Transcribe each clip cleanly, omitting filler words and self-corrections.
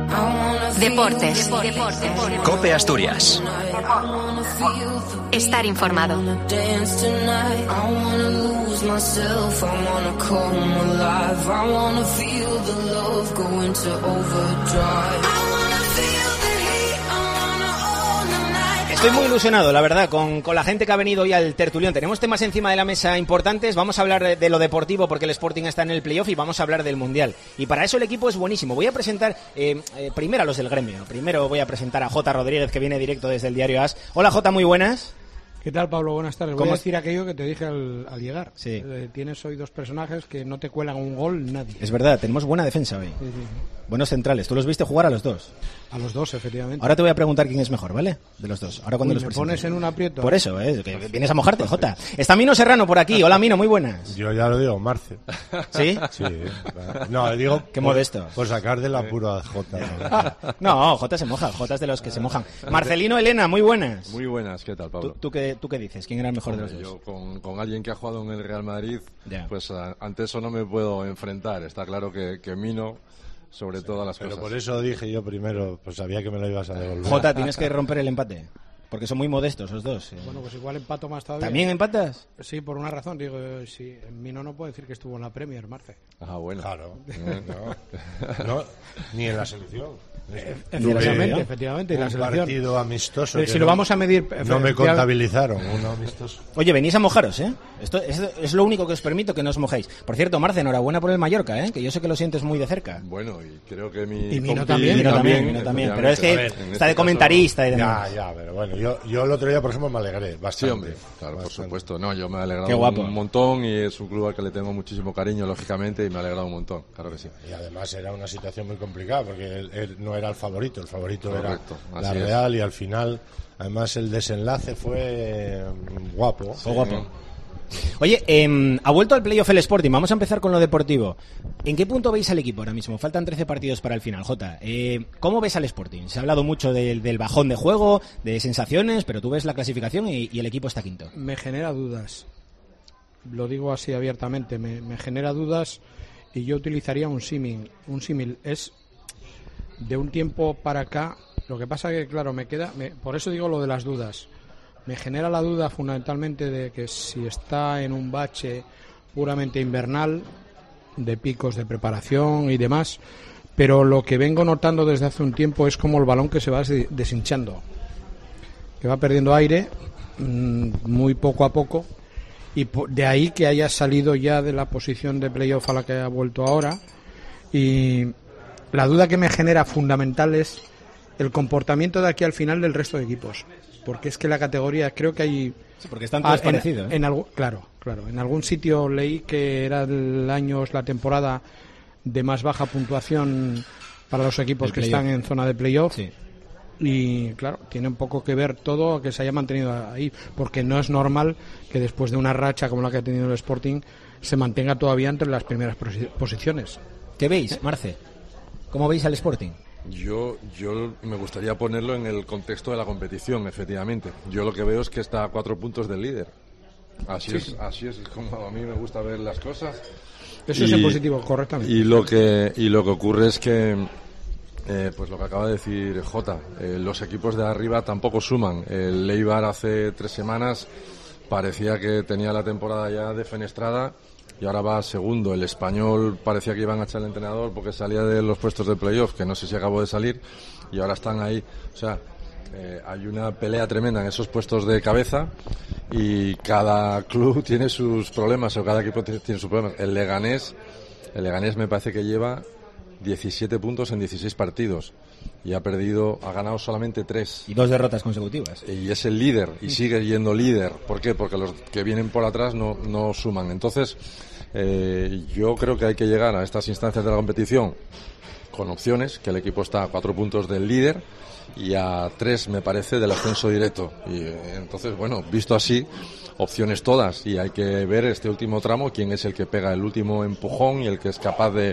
Deportes. COPE Asturias. Estar informado. Estoy muy ilusionado, la verdad, con la gente que ha venido hoy al tertulión. Tenemos temas encima de la mesa importantes. Vamos a hablar de lo deportivo porque el Sporting está en el playoff y vamos a hablar del Mundial. Y para eso el equipo es buenísimo. Voy a presentar primero a los del gremio. Primero voy a presentar a Jota Rodríguez, que viene directo desde el diario AS. Hola Jota, muy buenas. ¿Qué tal, Pablo? Buenas tardes. Voy a decir aquello que te dije al llegar. Sí. Tienes hoy dos personajes que no te cuelan un gol nadie. Es verdad, tenemos buena defensa hoy. Sí. Buenos centrales. ¿Tú los viste jugar a los dos? A los dos, efectivamente. Ahora te voy a preguntar quién es mejor, ¿vale? De los dos. Ahora cuando los me presentes. pones en un aprieto. Por eso, que vienes a mojarte, Jota. Está Mino Serrano por aquí. Hola, Mino, muy buenas. Yo ya lo digo, Marce. ¿Sí? Sí. No, digo... Qué modesto. Por sacar del apuro a Jota. No, Jota se moja. Jota es de los que se mojan. Marcelino Elena, muy buenas. Muy buenas, ¿qué tal, Pablo? ¿Tú qué dices? ¿Quién era el mejor de los dos? Yo con alguien que ha jugado en el Real Madrid, Ya. pues ante eso no me puedo enfrentar. Está claro que Mino, sobre todas las Pero cosas. por eso dije yo primero, pues sabía que me lo ibas a devolver. Jota, tienes que romper el empate. Porque son muy modestos los dos. Bueno, pues igual empato más todavía. ¿También empatas? Sí, por una razón. Digo, si Mino no puede decir que estuvo en la Premier, Marce. Ah, bueno. Claro. No, ni en la selección. Efectivamente, en la un selección. partido amistoso. Pero que si lo vamos a medir... No me contabilizaron, uno amistoso. Oye, venís a mojaros, ¿eh? Esto es lo único que os permito, que no os mojéis. Por cierto, Marce, enhorabuena por el Mallorca, ¿eh? Que yo sé que lo sientes muy de cerca. Bueno, y creo que mi Y Mino compi también. Mino también. Pero es que en está este de comentarista y demás. Ya, pero bueno, yo el otro día, por ejemplo, me alegré bastante. Sí, hombre, claro, por Bastante. supuesto. No, yo me he alegrado Qué guapo. un montón y es un club al que le tengo muchísimo cariño, lógicamente, y me ha alegrado un montón, claro que sí. Y además era una situación muy complicada porque él no era el favorito Correcto, era la así es. Real y al final, además el desenlace fue guapo. Fue guapo. Oye, ha vuelto al playoff el Sporting. Vamos a empezar con lo deportivo. ¿En qué punto veis al equipo ahora mismo? Faltan 13 partidos para el final, Jota. ¿Cómo ves al Sporting? Se ha hablado mucho del bajón de juego, de sensaciones, pero tú ves la clasificación y el equipo está quinto. Me genera dudas. Lo digo así abiertamente. Me genera dudas y yo utilizaría un símil. Es de un tiempo para acá. Lo que pasa que, claro, por eso digo lo de las dudas. Me genera la duda fundamentalmente de que si está en un bache puramente invernal, de picos de preparación y demás, pero lo que vengo notando desde hace un tiempo es como el balón que se va deshinchando, que va perdiendo aire muy poco a poco, y de ahí que haya salido ya de la posición de playoff a la que ha vuelto ahora. Y la duda que me genera fundamental es el comportamiento de aquí al final del resto de equipos, porque es que la categoría, creo que hay... Sí, porque están todos parecidos. Claro. En algún sitio leí que era la temporada de más baja puntuación para los equipos que están en zona de playoff. Sí. Y claro, tiene un poco que ver todo que se haya mantenido ahí, porque no es normal que después de una racha como la que ha tenido el Sporting se mantenga todavía entre las primeras posiciones. ¿Qué veis, Marce? ¿Cómo veis al Sporting? Yo me gustaría ponerlo en el contexto de la competición, efectivamente. Yo lo que veo es que está a 4 puntos del líder. Así es como a mí me gusta ver las cosas. Eso es en positivo, correctamente. Y lo que ocurre es que, pues lo que acaba de decir Jota, los equipos de arriba tampoco suman. El Eibar hace 3 semanas parecía que tenía la temporada ya defenestrada y ahora va segundo. El Español parecía que iban a echar al entrenador porque salía de los puestos de playoff, que no sé si acabó de salir, y ahora están ahí. O sea, hay una pelea tremenda en esos puestos de cabeza y cada club tiene sus problemas, o cada equipo tiene sus problemas. El Leganés me parece que lleva 17 puntos en 16 partidos y ha ganado solamente 3. Y 2 derrotas consecutivas. Y es el líder, y sigue yendo líder. ¿Por qué? Porque los que vienen por atrás no suman. Entonces, yo creo que hay que llegar a estas instancias de la competición con opciones, que el equipo está a 4 puntos del líder y a 3, me parece, del ascenso directo. Y entonces, bueno, visto así, opciones todas, y hay que ver este último tramo, quién es el que pega el último empujón y el que es capaz de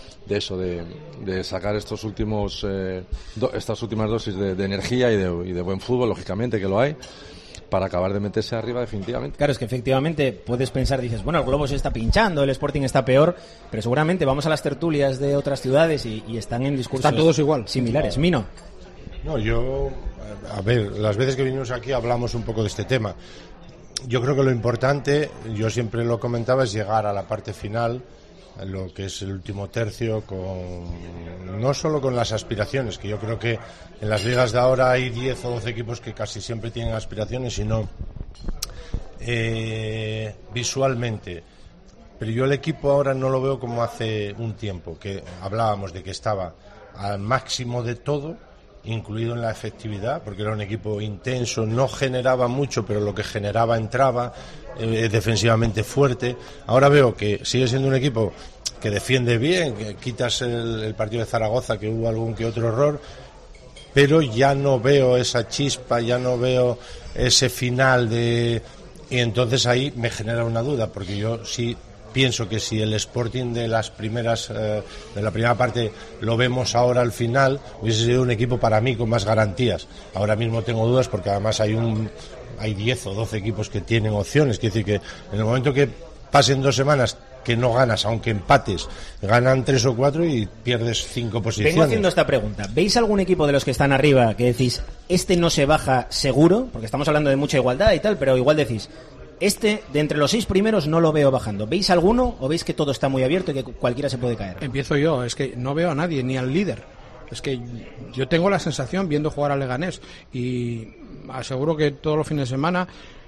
sacar estos últimos estas últimas dosis de energía y de buen fútbol, lógicamente que lo hay, para acabar de meterse arriba definitivamente. Claro, es que efectivamente puedes pensar, dices, bueno, el globo se está pinchando, el Sporting está peor, pero seguramente vamos a las tertulias de otras ciudades y están en discursos Están todos igual. similares. Mino. No, yo, a ver, las veces que vinimos aquí hablamos un poco de este tema. Yo creo que lo importante, yo siempre lo comentaba, es llegar a la parte final, lo que es el último tercio, no solo con las aspiraciones, que yo creo que en las ligas de ahora hay 10 o 12 equipos que casi siempre tienen aspiraciones, sino visualmente. Pero yo el equipo ahora no lo veo como hace un tiempo, que hablábamos de que estaba al máximo de todo, incluido en la efectividad, porque era un equipo intenso, no generaba mucho, pero lo que generaba entraba, defensivamente fuerte. Ahora veo que sigue siendo un equipo que defiende bien, que quitas el partido de Zaragoza, que hubo algún que otro error, pero ya no veo esa chispa, ya no veo ese final y entonces ahí me genera una duda, porque yo sí pienso que si el Sporting de las primeras de la primera parte lo vemos ahora al final, hubiese sido un equipo para mí con más garantías. Ahora mismo tengo dudas porque además hay 10 o 12 equipos que tienen opciones. Quiere decir que en el momento que pasen 2 semanas que no ganas, aunque empates, ganan 3 o 4 y pierdes 5 posiciones. Vengo haciendo esta pregunta. ¿Veis algún equipo de los que están arriba que decís, este no se baja seguro? Porque estamos hablando de mucha igualdad y tal, pero igual decís, este, de entre los 6 primeros, no lo veo bajando. ¿Veis alguno o veis que todo está muy abierto y que cualquiera se puede caer? Empiezo yo, es que no veo a nadie, ni al líder. Es que yo tengo la sensación, viendo jugar a Leganés, y aseguro que todos los fines de semana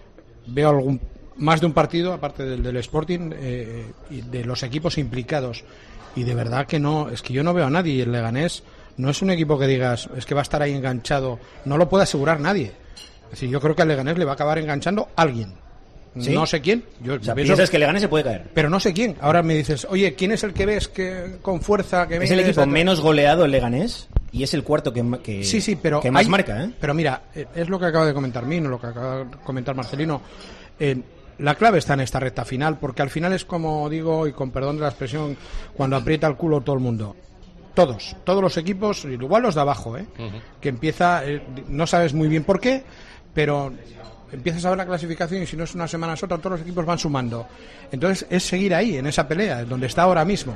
veo más de un partido, aparte del Sporting, y de los equipos implicados. Y de verdad que no, es que yo no veo a nadie. Y el Leganés no es un equipo que digas, es que va a estar ahí enganchado. No lo puede asegurar nadie. Es decir, yo creo que al Leganés le va a acabar enganchando alguien. ¿Sí? No sé quién. Piensas que Leganés se puede caer. Pero no sé quién. Ahora me dices, oye, ¿quién es el que ves que con fuerza? Que es el equipo menos goleado, el Leganés, y es el cuarto que pero que más marca, ¿eh? Pero mira, es lo que acaba de comentar Mino, lo que acaba de comentar Marcelino. La clave está en esta recta final, porque al final es como digo, y con perdón de la expresión, cuando aprieta el culo todo el mundo. Todos los equipos, igual los de abajo, que empieza, no sabes muy bien por qué, pero empiezas a ver la clasificación y si no es una semana es otra, todos los equipos van sumando. Entonces es seguir ahí, en esa pelea, donde está ahora mismo.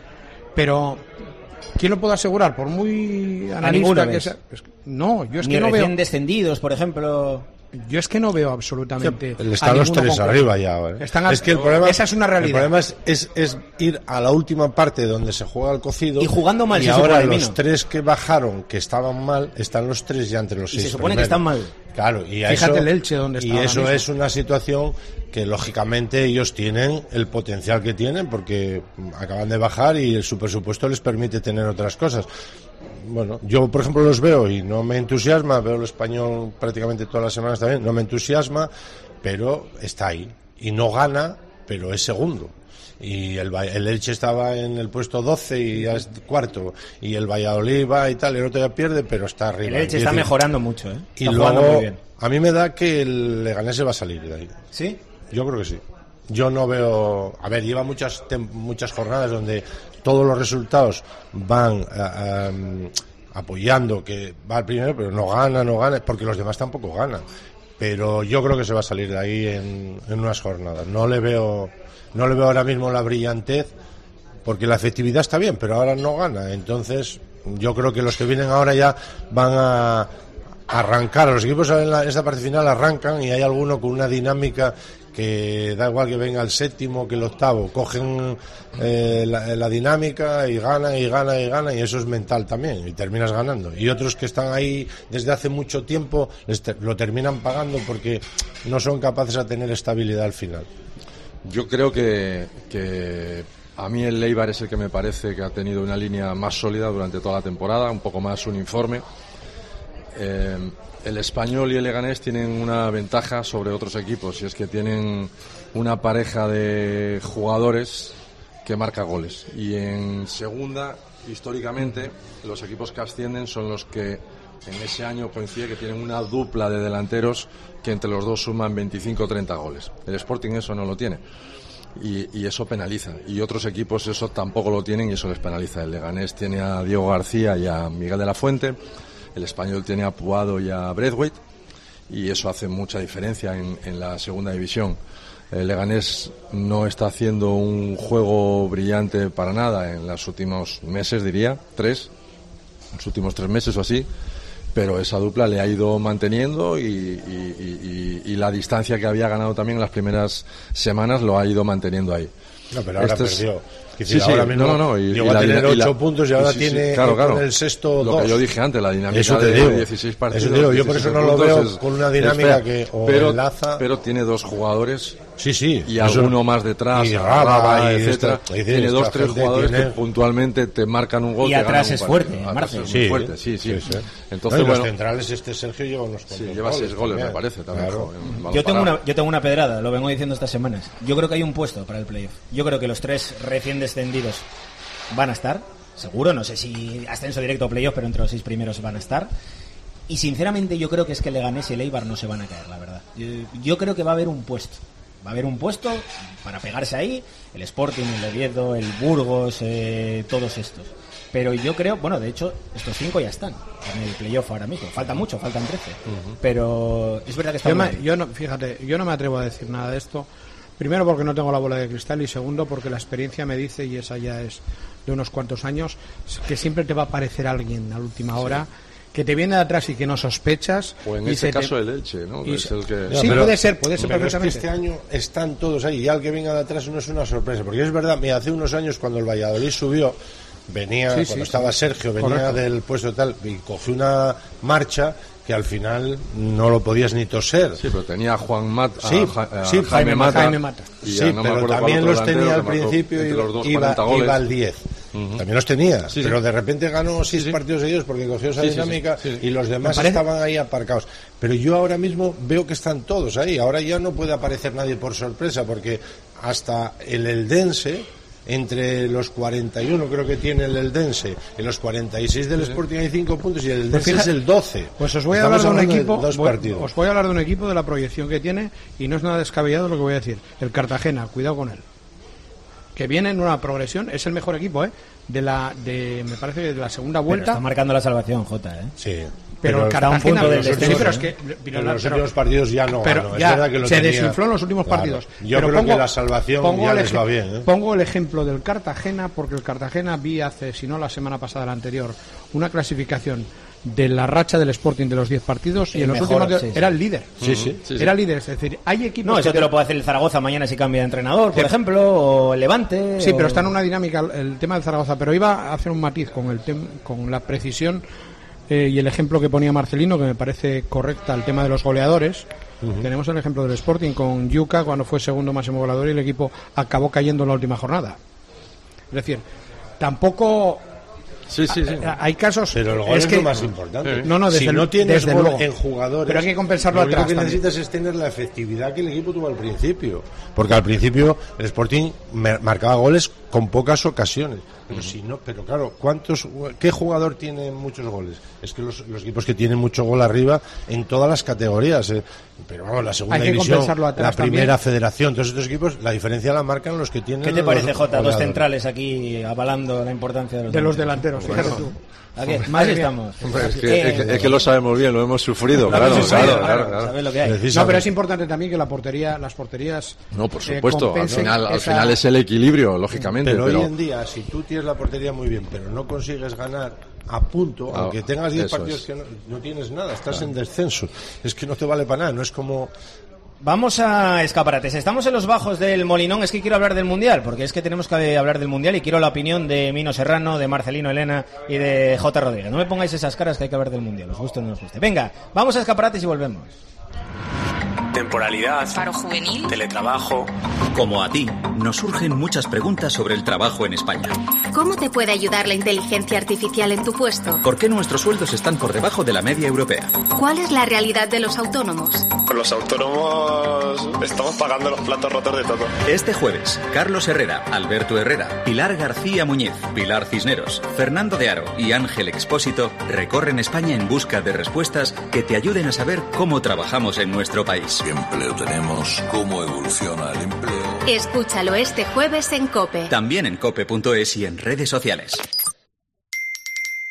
Pero ¿quién lo puede asegurar? Por muy analista que sea. No, yo es que no veo. Descendidos, por ejemplo. Yo es que no veo absolutamente. Están los 3 arriba ya. Es que el problema, esa es una realidad. El problema es ir a la última parte donde se juega el cocido. Y jugando mal. Y ahora los 3 que bajaron, que estaban mal, están los 3 ya entre los 6. Y se supone que están mal. Claro, y fíjate el Elche donde está. Y eso es una situación que lógicamente ellos tienen el potencial que tienen porque acaban de bajar y su presupuesto les permite tener otras cosas. Bueno, yo por ejemplo los veo y no me entusiasma, veo el Español prácticamente todas las semanas también, no me entusiasma, pero está ahí y no gana, pero es segundo. Y el Elche estaba en el puesto 12 y ya es cuarto, y el Valladolid va y tal, el otro ya pierde, pero está arriba. El Elche está mejorando mucho, está y luego muy bien. A mí me da que el Leganés se va a salir de ahí. ¿Sí? Yo creo que sí. Yo no veo... A ver, lleva muchas jornadas donde todos los resultados van apoyando que va al primero, pero no gana, porque los demás tampoco ganan. Pero yo creo que se va a salir de ahí en unas jornadas. No le veo ahora mismo la brillantez, porque la efectividad está bien, pero ahora no gana. Entonces, yo creo que los que vienen ahora ya van a arrancar. Los equipos en esta parte final arrancan y hay alguno con una dinámica que da igual que venga el séptimo que el octavo, cogen la dinámica y ganan y eso es mental también y terminas ganando. Y otros que están ahí desde hace mucho tiempo lo terminan pagando porque no son capaces de tener estabilidad al final. Yo creo que a mí el Eibar es el que me parece que ha tenido una línea más sólida durante toda la temporada, un poco más uniforme. El Español y el Leganés tienen una ventaja sobre otros equipos y es que tienen una pareja de jugadores que marca goles. Y en segunda, históricamente, los equipos que ascienden son los que en ese año coincide que tienen una dupla de delanteros que entre los dos suman 25 o 30 goles. El Sporting eso no lo tiene. Y eso penaliza. Y otros equipos eso tampoco lo tienen y eso les penaliza. El Leganés tiene a Diego García y a Miguel de la Fuente. El Español tiene a Puado y a Braithwaite y eso hace mucha diferencia en la segunda división. El Leganés no está haciendo un juego brillante para nada en los últimos meses, diría, los últimos 3 meses o así, pero esa dupla le ha ido manteniendo y la distancia que había ganado también en las primeras semanas lo ha ido manteniendo ahí. No, pero ahora perdió. Sí, ahora mismo llegó a tener 8 puntos y ahora tiene claro. el sexto 2. Lo que yo dije antes, la dinámica de 16 partidos. Eso te digo, yo por eso no lo veo con una dinámica que enlaza. Pero tiene 2 jugadores. Sí. Y alguno más detrás, y Raba, etcétera. Tiene 2-3 jugadores que puntualmente te marcan un gol. Y atrás es fuerte, Sí. Entonces, los centrales, Sergio lleva unos cuantos lleva 6 goles, me parece. También, claro. Yo tengo una pedrada, lo vengo diciendo estas semanas. Yo creo que hay un puesto para el playoff. Yo creo que los 3 recién descendidos van a estar, seguro. No sé si ascenso directo o playoff, pero entre los 6 primeros van a estar. Y sinceramente yo creo que es que el Leganés y el Eibar no se van a caer, la verdad. Yo creo que va a haber un puesto. Va a haber un puesto para pegarse ahí, el Sporting, el Oviedo, el Burgos, todos estos. Pero yo creo, bueno, de hecho, estos 5 ya están en el playoff ahora mismo. Falta mucho, faltan 13. Pero es verdad que está yo no me atrevo a decir nada de esto. Primero porque no tengo la bola de cristal y segundo porque la experiencia me dice, y esa ya es de unos cuantos años, que siempre te va a aparecer alguien a la última hora que te viene de atrás y que no sospechas. O en ese caso el Elche, ¿no? Es el que... Sí, puede ser perfectamente. Es que este año están todos ahí y al que venga de atrás no es una sorpresa, porque es verdad, mira, hace unos años cuando el Valladolid subió, cuando estaba Sergio, venía del puesto tal y cogió una marcha que al final no lo podías ni toser. Sí, pero tenía a Juan Mata, Jaime Mata. Sí, pero también los tenía al principio y iba al 10. También los tenía, pero de repente ganó 6 partidos seguidos porque cogió esa dinámica y los demás estaban ahí aparcados. Pero yo ahora mismo veo que están todos ahí. Ahora ya no puede aparecer nadie por sorpresa porque hasta el Eldense, entre los 41 creo que tiene el Eldense y los 46 del Sporting hay 5 puntos y el Eldense es el 12. Pues os voy a hablar de un equipo, os voy a hablar de un equipo, de la proyección que tiene, y no es nada descabellado lo que voy a decir. El Cartagena, cuidado con él, que viene en una progresión, es el mejor equipo, me parece que de la segunda vuelta. Pero está marcando la salvación, Jota, Sí. Pero el Cartagena, pero es que en los últimos partidos ya no. Pero ya es verdad que lo se desinfló en los últimos partidos. Yo creo que la salvación ya les va bien. Pongo el ejemplo del Cartagena, porque el Cartagena vi hace, si no la semana pasada, la anterior, una clasificación de la racha del Sporting de los 10 partidos y en los últimos era el líder. Sí. Era el líder, es decir, hay equipos. No, eso te lo puede hacer el Zaragoza mañana si cambia de entrenador, por ejemplo, o el Levante. Sí, pero está en una dinámica el tema del Zaragoza. Pero iba a hacer un matiz con la precisión y el ejemplo que ponía Marcelino, que me parece correcta, el tema de los goleadores. Tenemos el ejemplo del Sporting con Yuca cuando fue segundo máximo goleador y el equipo acabó cayendo en la última jornada. Es decir, tampoco. Sí. Hay casos. Pero el gol es lo más importante. Si no tienes gol en jugadores, pero hay que compensarlo atrás. Lo que necesitas es tener la efectividad que el equipo tuvo al principio. Porque al principio el Sporting marcaba goles con pocas ocasiones. Pero claro, ¿qué jugador tiene muchos goles? Es que los equipos que tienen mucho gol arriba en todas las categorías. Pero vamos, la segunda división, la primera federación, todos estos equipos, la diferencia la marcan los que tienen. ¿Qué te parece, Jota? 2 centrales aquí avalando la importancia de los delanteros. Fíjate tú. Más estamos. Es que lo sabemos bien, lo hemos sufrido. Claro. Sabes lo que hay. No, pero es importante también que las porterías. No, por supuesto. Al final es el equilibrio, lógicamente. Pero hoy en día, si tú tienes la portería muy bien, pero no consigues ganar a punto, aunque tengas 10 partidos que no tienes nada, estás en descenso. Es que no te vale para nada, no es como. Vamos a escaparates. Estamos en los bajos del Molinón. Es que quiero hablar del Mundial, porque es que tenemos que hablar del Mundial y quiero la opinión de Mino Serrano, de Marcelino Elena y de J. Rodríguez. No me pongáis esas caras, que hay que hablar del Mundial, os guste o no os guste. Venga, vamos a escaparates y volvemos. Temporalidad, paro juvenil, teletrabajo. Como a ti, nos surgen muchas preguntas sobre el trabajo en España. ¿Cómo te puede ayudar la inteligencia artificial en tu puesto? ¿Por qué nuestros sueldos están por debajo de la media europea? ¿Cuál es la realidad de los autónomos? Los autónomos estamos pagando los platos rotos de todo. Este jueves, Carlos Herrera, Alberto Herrera, Pilar García Muñiz, Pilar Cisneros, Fernando de Aro y Ángel Expósito recorren España en busca de respuestas que te ayuden a saber cómo trabajamos en nuestro país. ¿Qué empleo tenemos? ¿Cómo evoluciona el empleo? Escúchalo este jueves en COPE. También en cope.es y en redes sociales.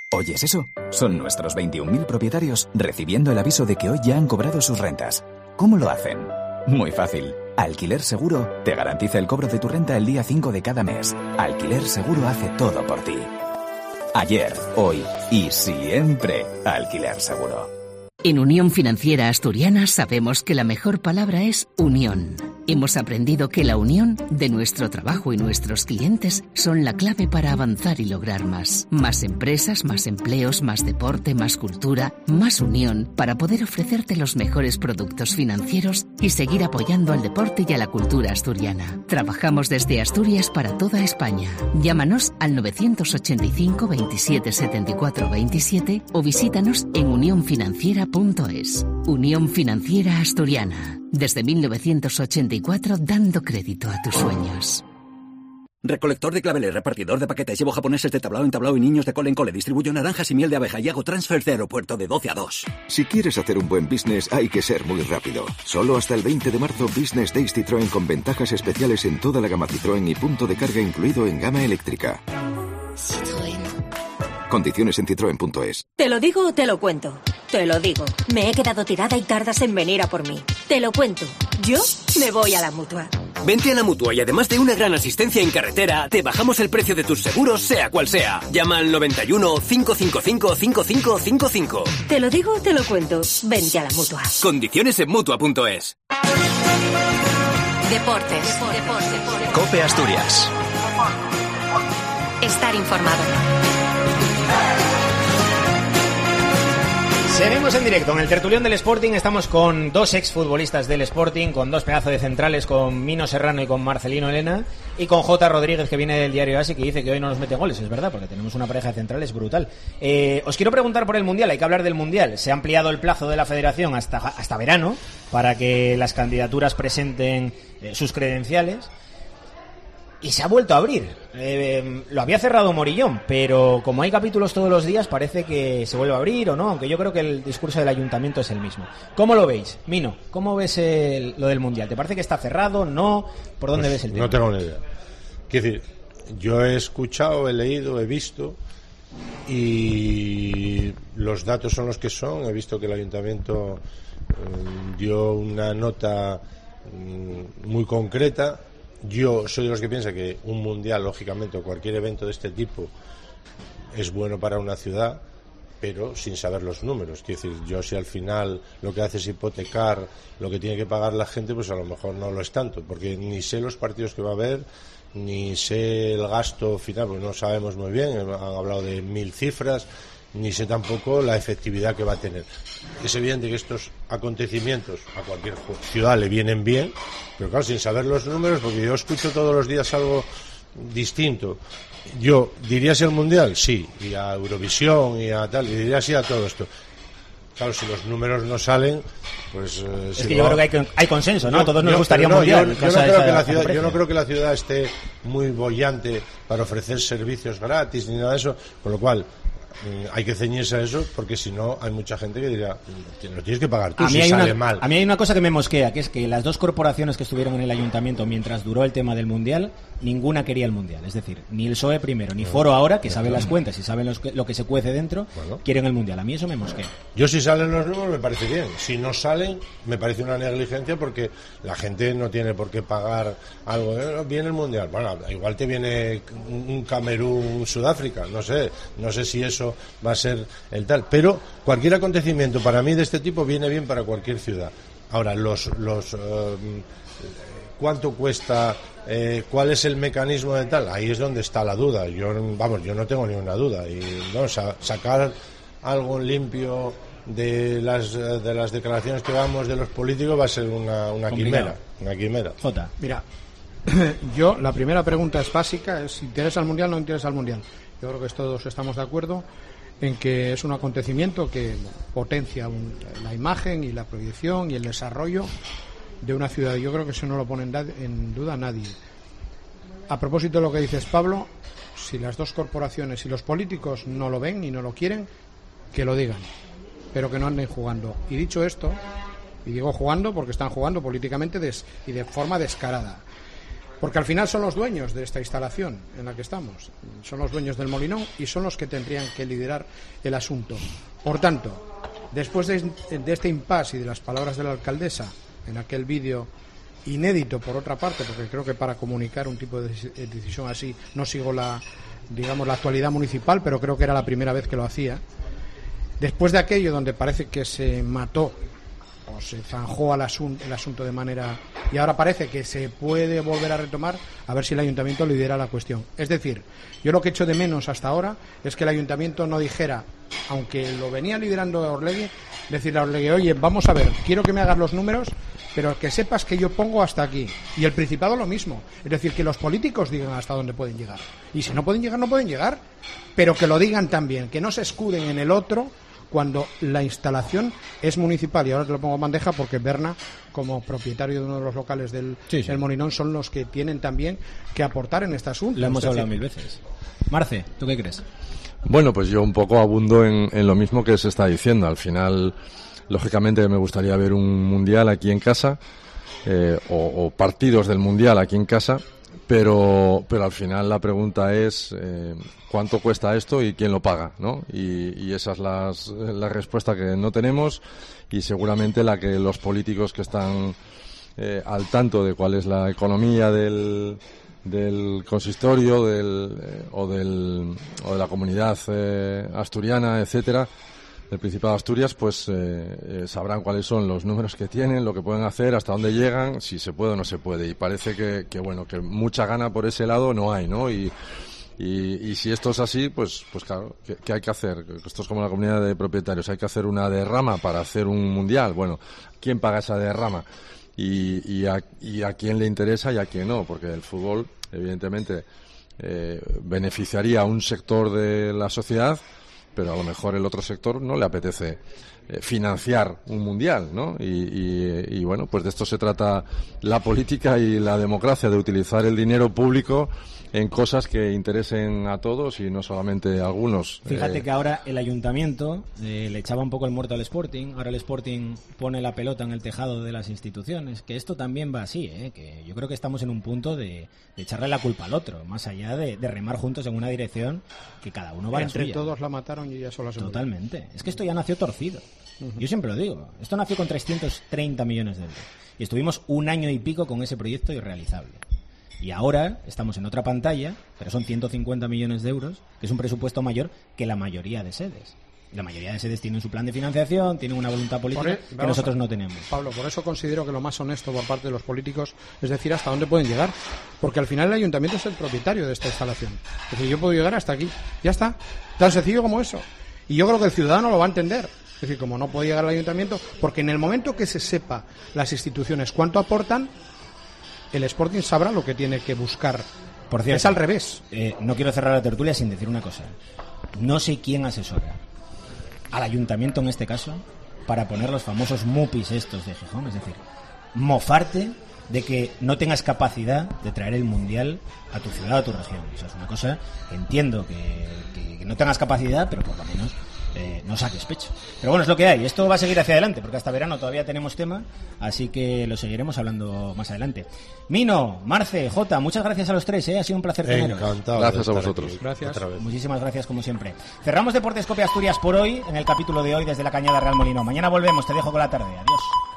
¿Oyes eso? Son nuestros 21.000 propietarios recibiendo el aviso de que hoy ya han cobrado sus rentas. ¿Cómo lo hacen? Muy fácil. Alquiler Seguro te garantiza el cobro de tu renta el día 5 de cada mes. Alquiler Seguro hace todo por ti. Ayer, hoy y siempre Alquiler Seguro. En Unión Financiera Asturiana sabemos que la mejor palabra es unión. Hemos aprendido que la unión de nuestro trabajo y nuestros clientes son la clave para avanzar y lograr más. Más empresas, más empleos, más deporte, más cultura, más unión para poder ofrecerte los mejores productos financieros y seguir apoyando al deporte y a la cultura asturiana. Trabajamos desde Asturias para toda España. Llámanos al 985 27 74 27 o visítanos en unionfinanciera.es. Unión Financiera Asturiana. Desde 1984 dando crédito a tus sueños. Recolector de claveles, repartidor de paquetes, llevo japoneses de tablao en tablao y niños de cole en cole, distribuyo naranjas y miel de abeja y hago transfer de aeropuerto de 12 a 2. Si quieres hacer un buen business hay que ser muy rápido. Solo hasta el 20 de marzo Business Days Citroën con ventajas especiales en toda la gama Citroën y punto de carga incluido en gama eléctrica. Citroën. Condiciones en citroen.es. ¿Te lo digo o te lo cuento? Te lo digo. Me he quedado tirada y tardas en venir a por mí. Te lo cuento. Yo me voy a la Mutua. Vente a la Mutua y además de una gran asistencia en carretera, te bajamos el precio de tus seguros, sea cual sea. Llama al 91 555 5555. Te lo digo o te lo cuento. Vente a la Mutua. Condiciones en Mutua.es. Deportes. COPE Asturias. Estar informado. Seguimos en directo en el tertulión del Sporting. Estamos con dos exfutbolistas del Sporting, con dos pedazos de centrales, con Mino Serrano y con Marcelino Elena, y con J. Rodríguez, que viene del diario ASI, que dice que hoy no nos mete goles. Es verdad, porque tenemos una pareja de centrales brutal. Os quiero preguntar por el Mundial. Hay que hablar del Mundial. Se ha ampliado el plazo de la Federación hasta verano para que las candidaturas presenten sus credenciales. Y se ha vuelto a abrir. Lo había cerrado Morillón, pero como hay capítulos todos los días, parece que se vuelve a abrir o no, aunque yo creo que el discurso del ayuntamiento es el mismo. ¿Cómo lo veis? Mino, ¿cómo ves lo del Mundial? ¿Te parece que está cerrado? ¿No? ¿Por dónde ves el tema? No tengo ni idea. Quiero decir, yo he escuchado, he leído, he visto, y los datos son los que son. He visto que el ayuntamiento dio una nota muy concreta. Yo soy de los que piensa que un mundial, lógicamente, o cualquier evento de este tipo es bueno para una ciudad, pero sin saber los números. Quiero decir, yo si al final lo que hace es hipotecar lo que tiene que pagar la gente, pues a lo mejor no lo es tanto, porque ni sé los partidos que va a haber, ni sé el gasto final, porque no sabemos muy bien. Han hablado de 1000 cifras, ni sé tampoco la efectividad que va a tener. Es evidente que estos acontecimientos a cualquier ciudad le vienen bien, pero claro, sin saber los números, porque yo escucho todos los días algo distinto. Yo diría sí al Mundial, sí, y a Eurovisión y a tal, y diría sí a todo esto. Claro, si los números no salen, pues... es que yo creo que hay consenso, ¿no? A todos nos gustaría un Mundial. Yo no creo que la ciudad esté muy boyante para ofrecer servicios gratis ni nada de eso, con lo cual hay que ceñirse a eso, porque si no hay mucha gente que dirá, lo tienes que pagar tú si sale mal. A mí hay una cosa que me mosquea, que es que las dos corporaciones que estuvieron en el ayuntamiento mientras duró el tema del Mundial, ninguna quería el Mundial. Es decir, ni el PSOE primero, ni Foro ahora, que sabe las cuentas y sabe lo que se cuece dentro, quieren el Mundial. A mí eso me mosquea. Yo si salen los números me parece bien. Si no salen, me parece una negligencia, porque la gente no tiene por qué pagar algo. Viene el Mundial. Bueno, igual te viene un Camerún, Sudáfrica. No sé si eso va a ser el tal. Pero cualquier acontecimiento para mí de este tipo viene bien para cualquier ciudad. Ahora, ¿cuánto cuesta? ¿Cuál es el mecanismo de tal? Ahí es donde está la duda. Yo no tengo ninguna duda. Y sacar algo limpio de las declaraciones que damos de los políticos va a ser una quimera. Una quimera. Jota. Mira, la primera pregunta es básica, es: ¿interesa el Mundial o no interesa el Mundial? Yo creo que todos estamos de acuerdo en que es un acontecimiento que potencia la imagen y la proyección y el desarrollo de una ciudad. Yo creo que eso no lo pone en duda nadie. A propósito de lo que dices, Pablo, si las dos corporaciones y los políticos no lo ven y no lo quieren, que lo digan, pero que no anden jugando. Y dicho esto, y digo jugando porque están jugando políticamente y de forma descarada, Porque al final son los dueños de esta instalación en la que estamos, son los dueños del Molinón y son los que tendrían que liderar el asunto. Por tanto, después de este impasse y de las palabras de la alcaldesa en aquel vídeo inédito, por otra parte, porque creo que para comunicar un tipo de decisión así no sigo la actualidad municipal, pero creo que era la primera vez que lo hacía. Después de aquello donde parece que se mató o se zanjó el asunto de manera, y ahora parece que se puede volver a retomar, a ver si el ayuntamiento lidera la cuestión. Es decir, yo lo que echo de menos hasta ahora es que el ayuntamiento no dijera, aunque lo venía liderando Orlegui, decirle a Orlegui, oye, vamos a ver, quiero que me hagas los números, pero que sepas que yo pongo hasta aquí. Y el Principado lo mismo, es decir, que los políticos digan hasta dónde pueden llegar. Y si no pueden llegar, no pueden llegar, pero que lo digan también, que no se escuden en el otro cuando la instalación es municipal. Y ahora te lo pongo en bandeja porque Berna, como propietario de uno de los locales del Molinón, son los que tienen también que aportar en este asunto. Lo hemos hablado 1000 veces. Marce, ¿tú qué crees? Bueno, pues yo un poco abundo en lo mismo que se está diciendo. Al final, lógicamente me gustaría ver un mundial aquí en casa, o partidos del mundial aquí en casa, pero al final la pregunta es ¿cuánto cuesta esto y quién lo paga, ¿no? Y esa es la respuesta que no tenemos, y seguramente la que los políticos que están al tanto de cuál es la economía del consistorio o de la comunidad asturiana, etcétera, del Principado de Asturias, pues sabrán cuáles son los números que tienen, lo que pueden hacer, hasta dónde llegan, si se puede o no se puede. Y parece que mucha gana por ese lado no hay, ¿no? Y si esto es así, pues claro, ¿qué hay que hacer? Esto es como la comunidad de propietarios, hay que hacer una derrama para hacer un mundial. Bueno, ¿quién paga esa derrama? Y a quién le interesa y a quién no, porque el fútbol, evidentemente, beneficiaría a un sector de la sociedad, pero a lo mejor el otro sector no le apetece financiar un mundial, ¿no? Y bueno, pues de esto se trata la política y la democracia, de utilizar el dinero público en cosas que interesen a todos y no solamente a algunos. Fíjate que ahora el ayuntamiento le echaba un poco el muerto al Sporting, ahora el Sporting pone la pelota en el tejado de las instituciones, que esto también va así, que yo creo que estamos en un punto de echarle la culpa al otro, más allá de remar juntos en una dirección que cada uno va a la suya. Entre todos la mataron y ya solo se Totalmente. Es que esto ya nació torcido. Yo siempre lo digo, esto nació con 330 millones de euros y estuvimos un año y pico con ese proyecto irrealizable. Y ahora estamos en otra pantalla, pero son 150 millones de euros, que es un presupuesto mayor que la mayoría de sedes. Y la mayoría de sedes tienen su plan de financiación, tienen una voluntad política que nosotros no tenemos. Pablo, por eso considero que lo más honesto por parte de los políticos es decir hasta dónde pueden llegar. Porque al final el ayuntamiento es el propietario de esta instalación. Es decir, yo puedo llegar hasta aquí. Ya está. Tan sencillo como eso. Y yo creo que el ciudadano lo va a entender. Es decir, como no puede llegar al ayuntamiento, porque en el momento que se sepa las instituciones cuánto aportan, el Sporting sabrá lo que tiene que buscar. Por cierto, es al revés. No quiero cerrar la tertulia sin decir una cosa. No sé quién asesora al ayuntamiento en este caso para poner los famosos MUPIs estos de Gijón. Es decir, mofarte de que no tengas capacidad de traer el mundial a tu ciudad o a tu región. Eso es una cosa que entiendo que no tengas capacidad, pero por lo menos no saques pecho. Pero bueno, es lo que hay. Esto va a seguir hacia adelante, porque hasta verano todavía tenemos tema, así que lo seguiremos hablando más adelante. Mino, Marce, Jota, muchas gracias a los tres, ha sido un placer teneros. Encantado. Gracias a vosotros. Gracias. Muchísimas gracias, como siempre. Cerramos Deportes Cope Asturias por hoy, en el capítulo de hoy desde la Cañada Real Molino. Mañana volvemos, te dejo con la tarde. Adiós.